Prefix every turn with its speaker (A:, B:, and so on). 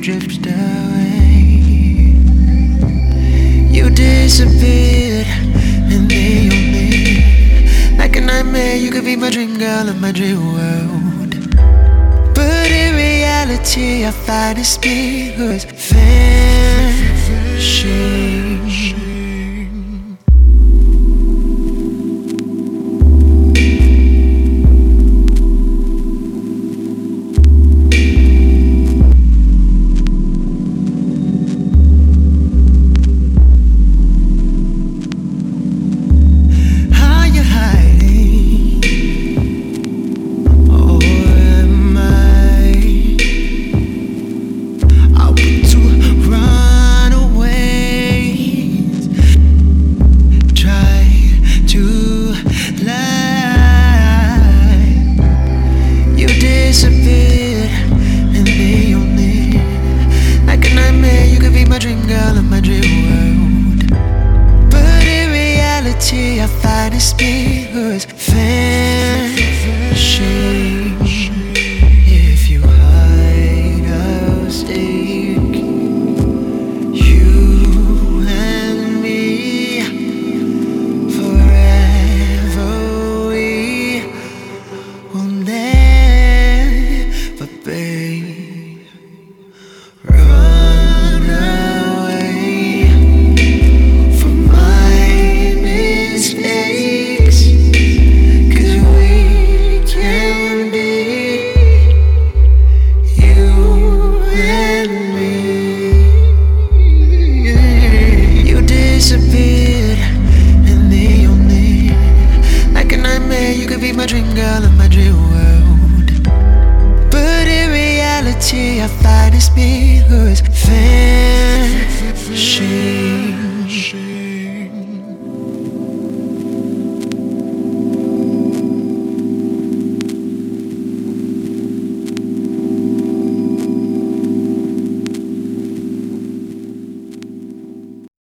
A: drifted away. You disappeared, and then you made like a nightmare. You could be my dream girl in my dream world, but in reality I find it speed was vanishing. Disappeared, and then you need like a nightmare. You could be my dream girl in my dream world, but in reality I find it speed was vanishing. If you hide, I'll stay. You and me forever. We will never, babe, run away from my mistakes, 'cause we can be you and me. You disappeared, and then you need like a nightmare. You could be my dream girl in my dream world, but in reality I find it speed was